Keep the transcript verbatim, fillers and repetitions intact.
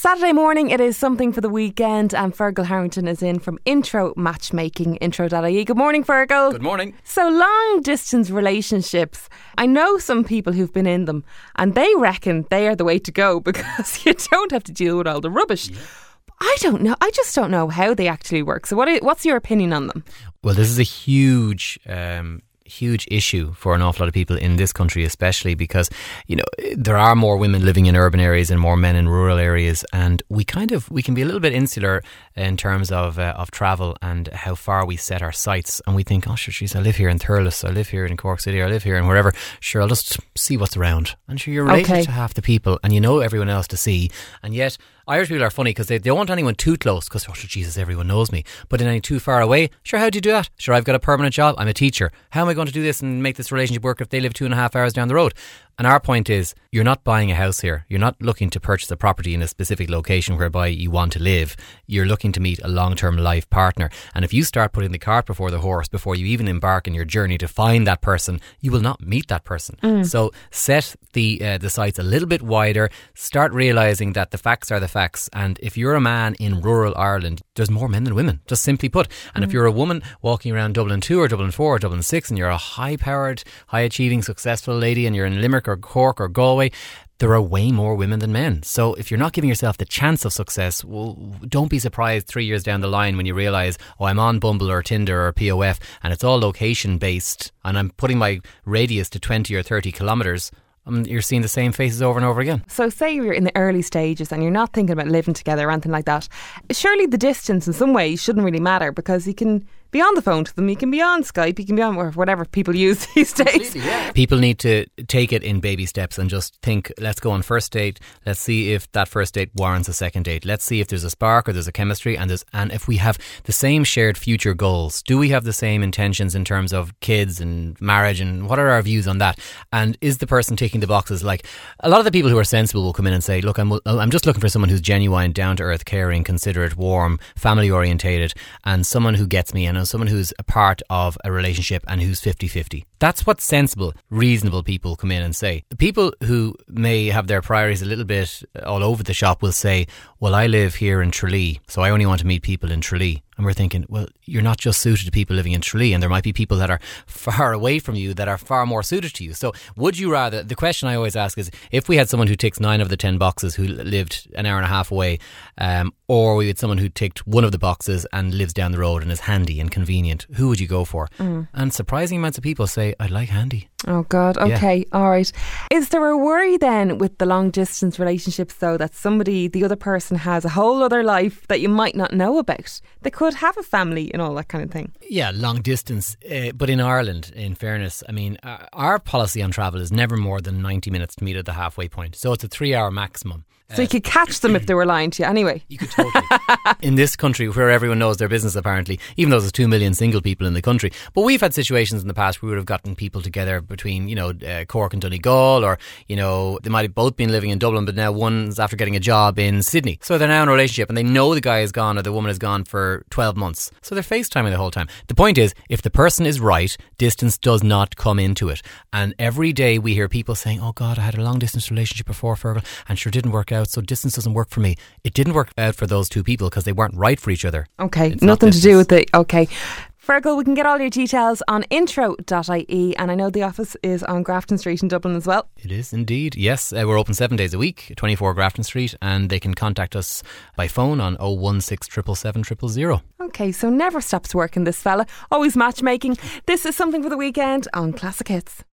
Saturday morning, it is something for the weekend, and Fergal Harrington is in from Intro Matchmaking, intro dot I E. Good morning, Fergal. Good morning. So, long distance relationships, I know some people who've been in them and they reckon they are the way to go because you don't have to deal with all the rubbish. Yeah. I don't know. I just don't know how they actually work. So what is, what's your opinion on them? Well, this is a huge um huge issue for an awful lot of people in this country, especially because, you know, there are more women living in urban areas and more men in rural areas, and we kind of we can be a little bit insular in terms of uh, of travel and how far we set our sights, and we think, oh sure, geez, I live here in Thurles, I live here in Cork City, I live here in wherever, sure, I'll just see what's around. And sure, you're related okay. to half the people and you know everyone else to see, and yet Irish people are funny because they, they don't want anyone too close because, oh, sure, Jesus, everyone knows me. But in any too far away, sure, how do you do that? Sure, I've got a permanent job, I'm a teacher. How am I going to do this and make this relationship work if they live two and a half hours down the road? And our point is, you're not buying a house here. You're not looking to purchase a property in a specific location whereby you want to live. You're looking to meet a long-term life partner. And if you start putting the cart before the horse, before you even embark on your journey to find that person, you will not meet that person. Mm. So set the uh, the sights a little bit wider. Start realising that the facts are the facts. And if you're a man in rural Ireland, there's more men than women, just simply put. And mm. if you're a woman walking around Dublin two or Dublin four or Dublin six and you're a high-powered, high-achieving, successful lady and you're in Limerick or Cork or Galway, there are way more women than men. So if you're not giving yourself the chance of success, well, don't be surprised three years down the line when you realise, oh, I'm on Bumble or Tinder or P O F and it's all location based and I'm putting my radius to twenty or thirty kilometres. Um, you're seeing the same faces over and over again. So say you're in the early stages and you're not thinking about living together or anything like that. Surely the distance in some ways shouldn't really matter because you can be on the phone to them, you can be on Skype, you can be on whatever people use these days. Yeah. People need to take it in baby steps and just think, let's go on first date, let's see if that first date warrants a second date, let's see if there's a spark or there's a chemistry, and there's and if we have the same shared future goals. Do we have the same intentions in terms of kids and marriage, and what are our views on that? And is the person ticking the boxes? Like, a lot of the people who are sensible will come in and say, look, I'm, I'm just looking for someone who's genuine, down to earth, caring, considerate, warm, family orientated, and someone who gets me, and someone who's a part of a relationship and who's fifty-fifty. That's what sensible, reasonable people come in and say. The people who may have their priorities a little bit all over the shop will say, well, I live here in Tralee, so I only want to meet people in Tralee. And we're thinking, well, you're not just suited to people living in Tralee, and there might be people that are far away from you that are far more suited to you. So would you rather, the question I always ask is, if we had someone who ticks nine of the ten boxes who lived an hour and a half away, um, or we had someone who ticked one of the boxes and lives down the road and is handy and convenient, who would you go for? Mm. And surprising amounts of people say, I like handy. Oh God, okay, yeah. All right. Is there a worry then with the long distance relationships though, that somebody, the other person has a whole other life that you might not know about? They could have a family and all that kind of thing. Yeah, long distance. Uh, but in Ireland, in fairness, I mean, uh, our policy on travel is never more than ninety minutes to meet at the halfway point. So it's a three hour maximum. So you could catch them if they were lying to you anyway. You could totally. In this country where everyone knows their business apparently, even though there's two million single people in the country. But we've had situations in the past where we would have gotten people together between, you know, uh, Cork and Donegal, or, you know, they might have both been living in Dublin, but now one's after getting a job in Sydney. So they're now in a relationship and they know the guy is gone or the woman is gone for twelve months. So they're FaceTiming the whole time. The point is, if the person is right, distance does not come into it. And every day we hear people saying, oh God, I had a long distance relationship before, Fergal, and sure didn't work out, so distance doesn't work for me. It didn't work out for those two people because they weren't right for each other. Okay, it's nothing to do with the... Okay. Fergal, we can get all your details on intro dot I E, and I know the office is on Grafton Street in Dublin as well. It is indeed, yes. Uh, we're open seven days a week, twenty-four Grafton Street, and they can contact us by phone on oh one six seven seven seven zero zero. Okay, so never stops working, this fella. Always matchmaking. This is Something for the Weekend on Classic Hits.